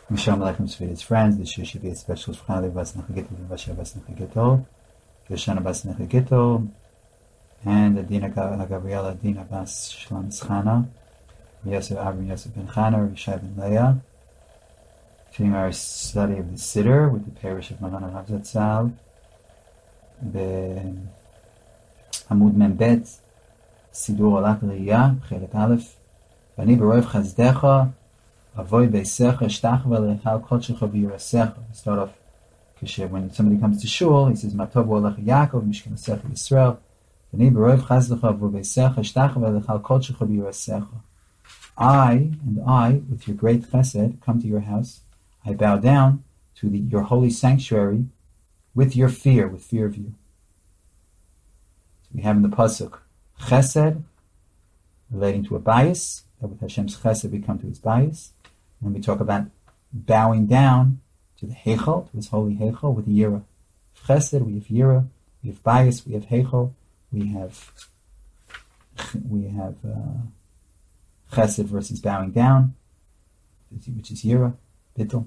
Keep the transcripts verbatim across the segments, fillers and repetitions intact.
Shalom Aleichem to his friends. This year should be a special Shulchan Bas Nechagitol and Vasher Bas Nechagitol, Yoshana Bas Nechagitol, and Adina Gabriela Adina Bas Shlam Chana, Yosef Avram Yosef Ben Chana, Rishai Ben Leah. Continuing our study of the Siddur with the parish of Maran Rav Zatzal, the Amud Membet, Sidur Alat Riyah, Chelik Aleph, Vani B'Roiv Chazdecha, Avoid Beisecha, Shtachva Lechal Kodshecha B'Yirasecha. We start off, when somebody comes to shul, he says, Matov Olech Yaakov, Mishkan Asecha Yisrael, Vani B'Roiv Chazdecha, Avoid Beisecha, Shtachva Lechal Kodshecha B'Yirasecha. I, and I, with your great chesed, come to your house. I bow down to the, your holy sanctuary with your fear, with fear of you. So we have in the pasuk chesed relating to a bias, that with Hashem's chesed we come to his bias. And we talk about bowing down to the heichal, to his holy heichal, with yira. Chesed, we have yira. We have bias, we have heichal. We have we have uh, chesed versus bowing down, which is yira. ביטל.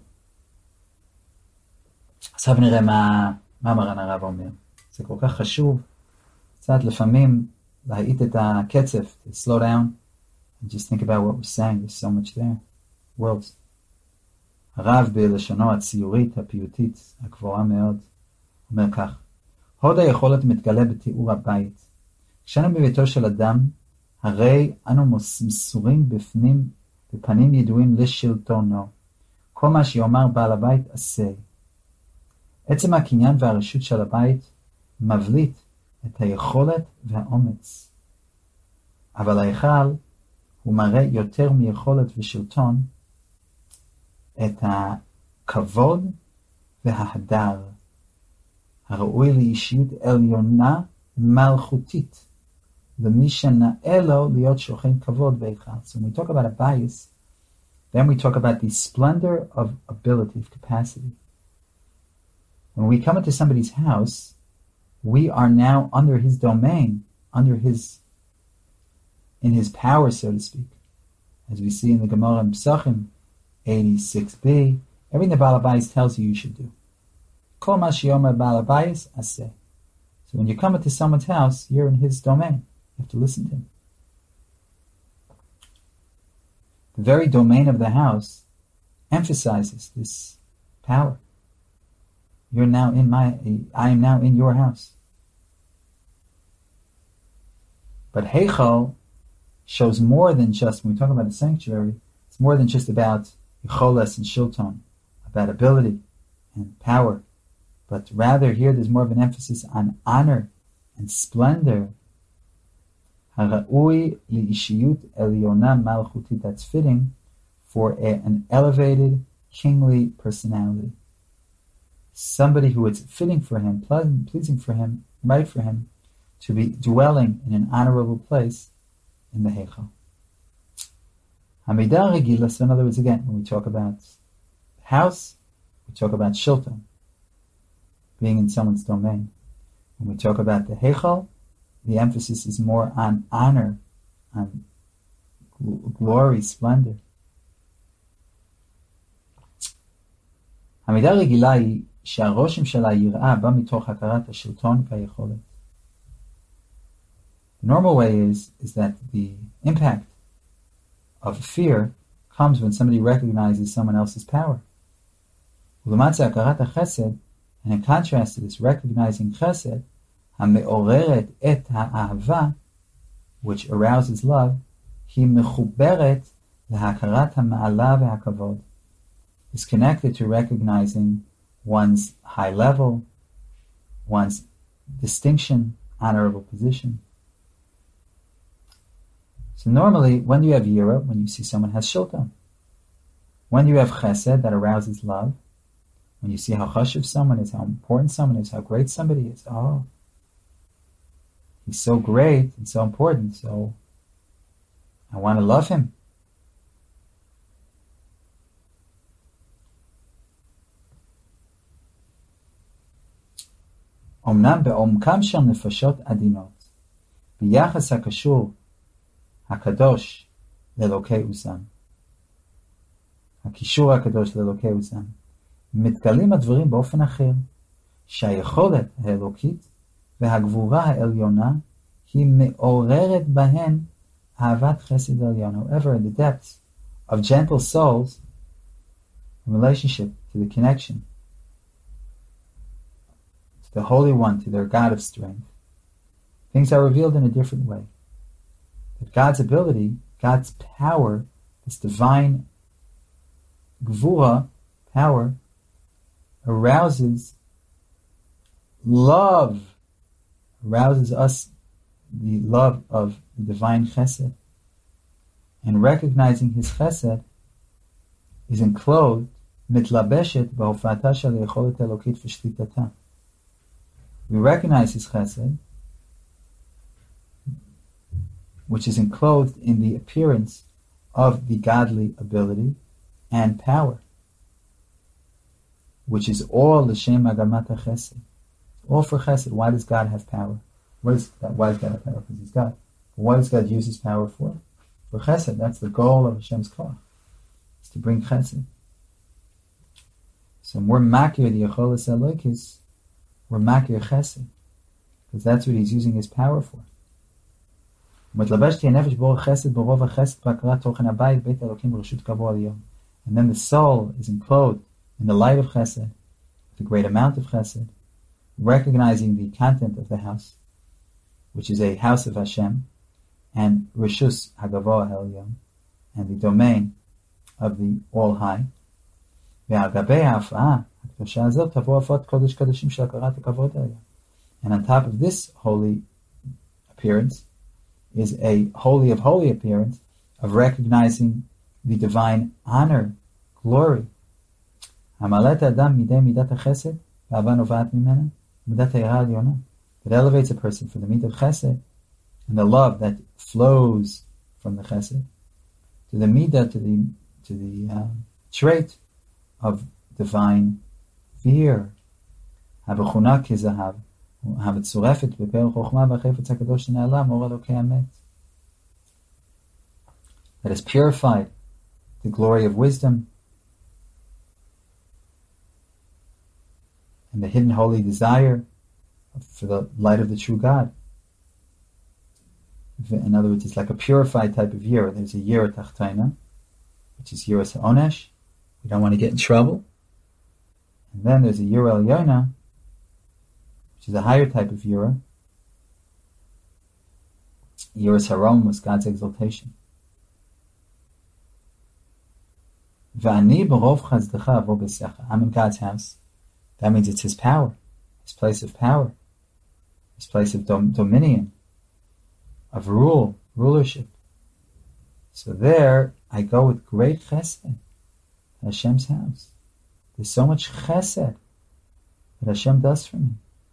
עכשיו נראה מה, מה מרן הרב אומר. זה כל כך חשוב, קצת לפעמים להאיט את הקצב, to slow down, and just think about what we're saying. There's so much there. worlds. הרב בלשונו הציורית, הפיוטית, הגבוהה מאוד, אומר כך, הוד היכולת מתגלה בתיאור הבית. כשאנו בביתו של אדם, הרי אנו מסורים בפנים, בפנים ידועים לשלטונו. כל מה שיאמר בעל הבית עשה. עצם הקניין והרשות של הבית מבליט את היכולת והאומץ. אבל ההיכל הוא מראה יותר מיכולת ושלטון את הכבוד וההדר הראוי לאישיות עליונה מלכותית למי שנאה לו להיות שוכן כבוד בהיכל. So when we talk about a bias, then we talk about the splendor of ability, of capacity. When we come into somebody's house, we are now under his domain, under his, in his power, so to speak. As we see in the Gemara in Pesachim, eighty-six b, everything the Baal HaBayis tells you, you should do. Kol ma sheyomer Baal HaBayis aseh. So when you come into someone's house, you're in his domain. You have to listen to him. The very domain of the house emphasizes this power. You're now in my, I am now in your house. But Heichal shows more than just, when we talk about the sanctuary, it's more than just about Yicholes and Shilton, about ability and power. But rather here there's more of an emphasis on honor and splendor. Hara'ui li'ishiyut eliyona malchuti, that's fitting for a, an elevated, kingly personality. Somebody who it's fitting for him, pleasant, pleasing for him, right for him, to be dwelling in an honorable place in the Heichal. Hamidah regila, so in other words, again, when we talk about house, we talk about shilton, being in someone's domain. When we talk about the Heichal, the emphasis is more on honor, on gl- glory, splendor. המידה רגילה היא שהרושם של היראה בא מתוך הכרת השלטון והיכולת. The normal way is, is that the impact of fear comes when somebody recognizes someone else's power. ולעומת זה הכרת החסד, and in contrast to this recognizing chesed, המעוררת את האהבה, which arouses love, היא מחוברת להכרת המעלה והכבוד, is connected to recognizing one's high level, one's distinction, honorable position. So normally, when you have yira, when you see someone has shilton, when you have chesed, that arouses love, when you see how chashuv someone is, how important someone is, how great somebody is, oh, he's so great and so important, so I want to love him. אמנם בעומקם של נפשות עדינות, ביחס הקשור הקדוש לאלוקי עוזם. הקישור הקדוש לאלוקי וזן. מתגלים הדברים באופן אחר, שהיכולת האלוקית והגבורה העליונה היא מעוררת בהן אהבת חסד עליון. However, in the depths of gentle souls, in relationship to the connection to the Holy One, to their God of strength, things are revealed in a different way. That God's ability, God's power, this divine gvura, power, arouses love, arouses us the love of the divine chesed, and recognizing his chesed is enclosed mitlabeshet b'hofata shel yecholet elokit v'shlitata. We recognize his chesed, which is enclosed in the appearance of the godly ability and power, which is all l'shem agamat chesed, all for chesed. Why does God have power? What is that? Why does God have power? Because he's God. But what does God use his power for? For chesed. That's the goal of Hashem's koach, is to bring chesed. So we're makir the yecholas elokis, we're makir chesed, because that's what he's using his power for. And then the soul is enclosed in the light of chesed, with a great amount of chesed, recognizing the content of the house, which is a house of Hashem, and Rishus Hagavoah Elyon, and the domain of the All High. And on top of this holy appearance is a holy of holy appearance of recognizing the divine honor, glory. That elevates a person from the midah of chesed and the love that flows from the chesed to the midah, to the to the uh, trait of divine fear. That has purified the glory of wisdom and the hidden holy desire for the light of the true God. In other words, it's like a purified type of yira. There's a yira tachtaina, which is yira ha'onesh. We don't want to get in trouble. And then there's a yira elyona, which is a higher type of yira. Yiras harom was God's exaltation. V'ani b'rov chazdecha avo b'secha. I'm in God's house. That means it's his power, his place of power, his place of dom- dominion, of rule, rulership. So there, I go with great chesed to Hashem's house. There's so much chesed that Hashem does for me.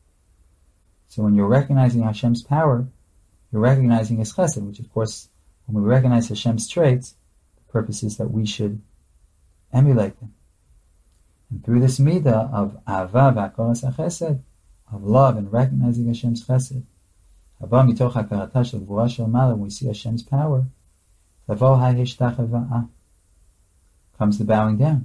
So when you're recognizing Hashem's power, you're recognizing his chesed, which of course, when we recognize Hashem's traits, the purpose is that we should emulate them. And through this midah of ahava v'hakoras hachesed, of love and recognizing Hashem's chesed, haba mitoch hakarata shel gvura shel mala, when we see Hashem's power, tavo ha'hishtachava'ah, comes the bowing down.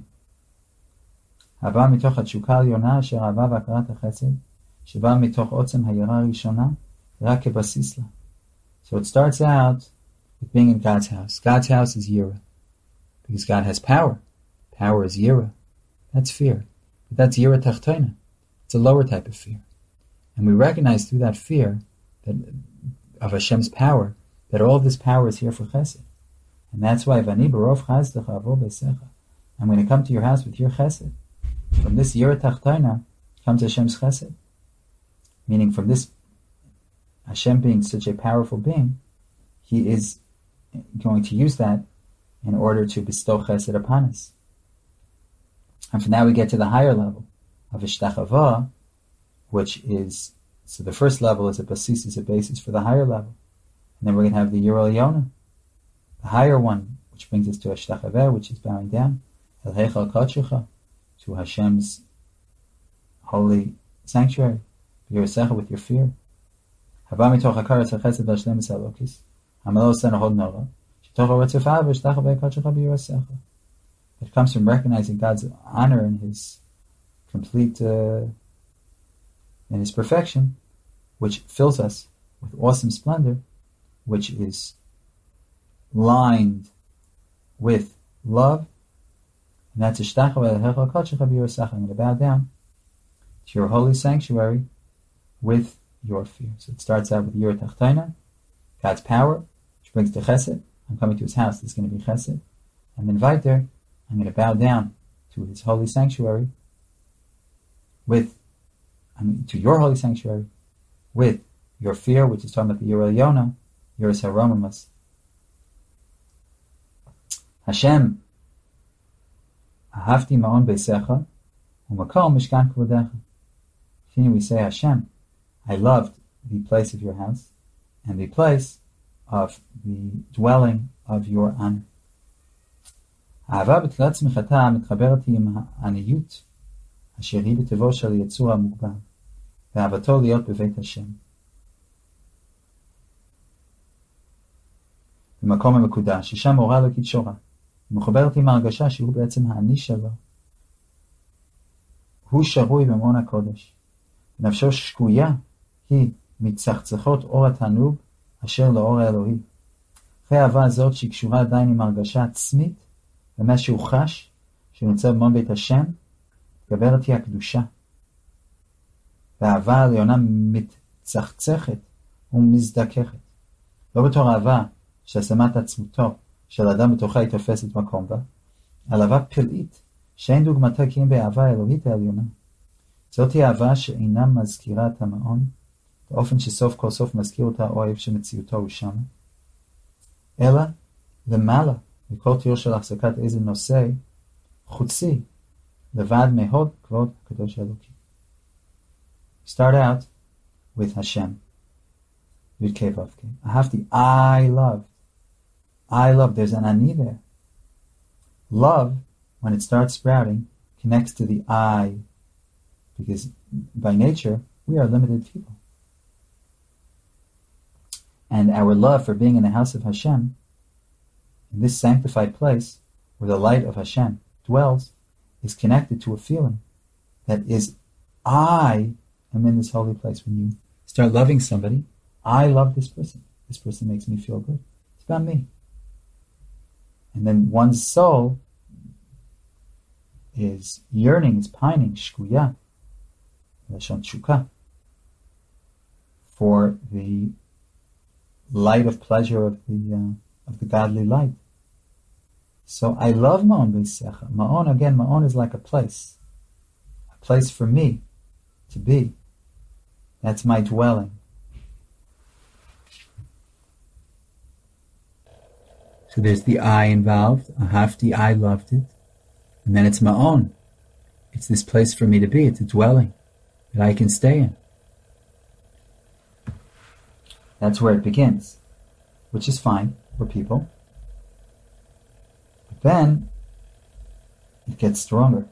Haba mitoch hatshuka alyona asher ahava v'hakarat hachesed, sheba mitoch otzem hayira rishona, rak kebasis la. So it starts out with being in God's house. God's house is yira, because God has power. Power is yira. That's fear. But that's yira tachtoina. It's a lower type of fear. And we recognize through that fear that of Hashem's power, that all of this power is here for chesed. And that's why Vani barov chazdecha avo b'secha. I'm going to come to your house with your chesed. From this yira tachtoina comes Hashem's chesed. Meaning from this Hashem being such a powerful being, he is going to use that in order to bestow chesed upon us. And from now we get to the higher level of Ishtachava, which is, so the first level is a basis, is a basis for the higher level. And then we're going to have the Yira Elyona, the higher one, which brings us to Ishtachava, which is bowing down, El Heichal Kodshecha, to Hashem's holy sanctuary, Yirasecha, with your fear. Haba mitoch hakaras hachesed v'ashlemus halokis, hamelo sen hod nora, shetoch ha'retzefa v'ishtachava Kodshecha b'Yirasecha. that comes from recognizing God's honor and His complete, uh, and His perfection, which fills us with awesome splendor, which is lined with love, and that's I'm going to bow down to your holy sanctuary with your fear. So it starts out with Yirah Tachtoina, God's power, which brings to Chesed. I'm coming to His house, there's going to be Chesed. And then Vaiter, I'm going to bow down to His holy sanctuary with, I mean, to your holy sanctuary with your fear, which is talking about the Yirah Yona, Yiras Haromimus. Hashem, Ahavti Ma'on Beisecha, U'Makol Mishkan Kvodecha. Here we say, Hashem, I loved the place of your house and the place of the dwelling of your honor. האהבה בתחילת צמיחתה מתחברת עם העניות אשר היא בטבעו של יצור המוגבל, ואהבתו להיות בבית השם. במקום המקודש, ששם הורה לו כתשורה, ומחוברת עם ההרגשה שהוא בעצם האני שלו. הוא שרוי במעון הקודש. נפשו שקויה היא מצחצחות אור התענוג אשר לאור האלוהי. אחרי האהבה הזאת שהיא קשורה עדיין עם הרגשה עצמית, ומה שהוא חש, שנמצא במעון בית השם, גברת היא הקדושה. והאהבה העליונה מתצחצחת ומזדככת. לא בתור אהבה שהשמת עצמותו של אדם בתוכה היא תופסת מקום בה, על אהבה פלאית, שאין דוגמתה כי אם באהבה האלוהית העליונה. זאת היא אהבה שאינה מזכירה את המעון, באופן שסוף כל סוף מזכיר אותה אוהב שמציאותו הוא שם, אלא למעלה מכל תיאור של החזקת איזה נושא חוצי, לבד מהוד כבוד הקדוש האלוקי. Start out with Hashem. Yud Kei Vav Kei. Ahavti, I love. I love. There's an ani there. Love, when it starts sprouting, connects to the I, because by nature, we are limited people. And our love for being in the house of Hashem, in this sanctified place, where the light of Hashem dwells, is connected to a feeling that is, I am in this holy place. When you start loving somebody, I love this person. This person makes me feel good. It's about me. And then one's soul is yearning, is pining, shkuya, lashon shuka, for the light of pleasure of the uh, of the godly light. So I love Ma'on Beisecha. Ma'on, again, Ma'on is like a place. A place for me to be. That's my dwelling. So there's the I involved. Ahavti, I loved it. And then it's Ma'on. It's this place for me to be. It's a dwelling that I can stay in. That's where it begins, which is fine. We're people. But then it gets stronger.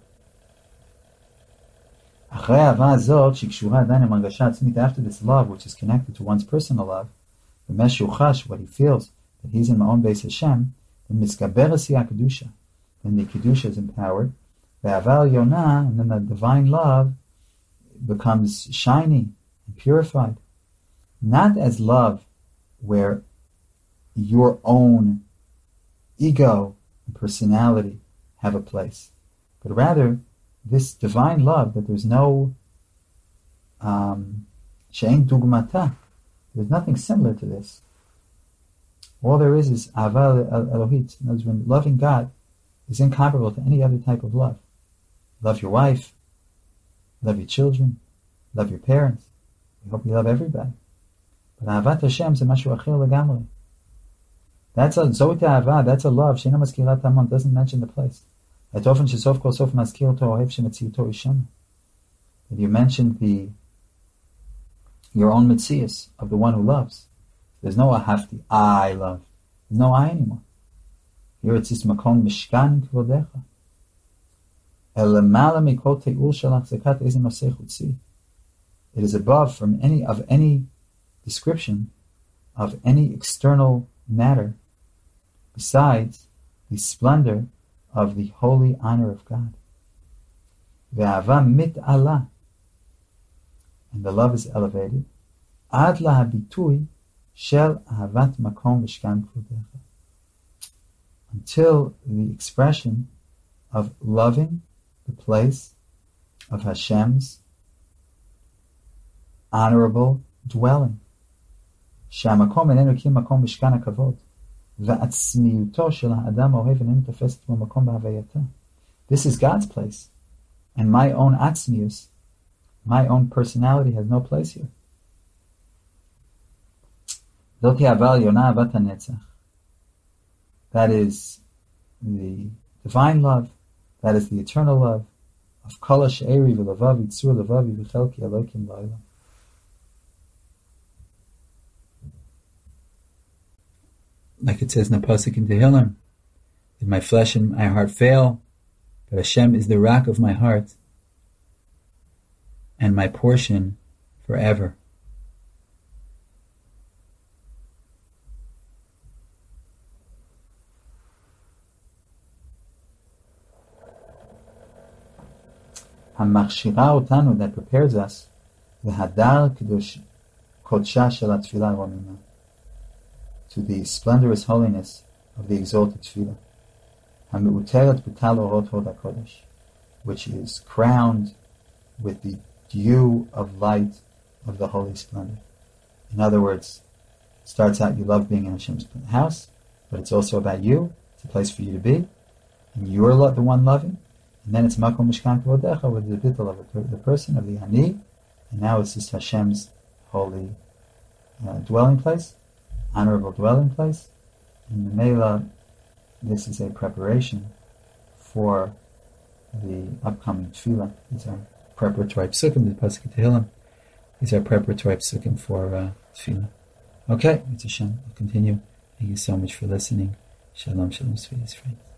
After this love, which is connected to one's personal love, the meshuchash, what he feels, that he's in Ma'on Beis Hashem, then miskaberes hi kedusha, then the kedusha is empowered. Ve'aval yonah, and then the divine love becomes shiny and purified. Not as love where your own ego and personality have a place, but rather this divine love that there's no um, she'ein dugmata. There's nothing similar to this. All there is is ahava elohit. In other words, when loving God is incomparable to any other type of love. Love your wife, love your children, love your parents. We hope you love everybody. But ahavat Hashem is mashu acher legamri. That's a zoit ahava. That's a love. Sheina maskirat hamon, doesn't mention the place. That often shesof kol sof maskir to ohev shemetziuto ishana. That you mentioned the your own mitzias of the one who loves. There's no ahavti, I love. There's no I anymore. Here it's this makom mishkan kvodecha. Elamala mikol te'ul shalach zekat ezin nosei chutzi. It is above from any of any description of any external matter besides the splendor of the holy honor of God. Ve'ava mit'ala, and the love is elevated. Ad lahabitui shel ahavat makom v'shkan kvodecha, until the expression of loving the place of Hashem's honorable dwelling. Shamakom enenu ki makom mishkan hakavod, ve'atzmiyuto shel ha'adam ohev enenu tofeset bo makom b'havayata. This is God's place, and my own atzmius, my own personality, has no place here. Zoti aval yona avat hanetzach. That is the divine love, that is the eternal love of kol she'eri v'levavi tzur levavi v'chelki elokim la'olam. Like it says in the pasuk in Tehillim, that my flesh and my heart fail, but Hashem is the rock of my heart and my portion forever. Hamachshira otanu, that prepares us, v'hadar kedush kodsha shel hatfilah romina, to the splendorous holiness of the exalted tefillah, hameuteret b'tal orot hod hakodesh, which is crowned with the dew of light of the holy splendor. In other words, it starts out you love being in Hashem's house, but it's also about you. It's a place for you to be, and you're the one loving. And then it's makom mishkan kvodecha, with the bittul of the person, of the ani, and now it's just Hashem's holy uh, dwelling place, honorable dwelling place. And the Mela, this is a preparation for the upcoming tefillah. These are preparatory psukim, the pasuk Tehillim. These are preparatory psukim for uh, tefillah. Okay, it's Hashem. We'll continue. Thank you so much for listening. Shalom, shalom, sweetest friends.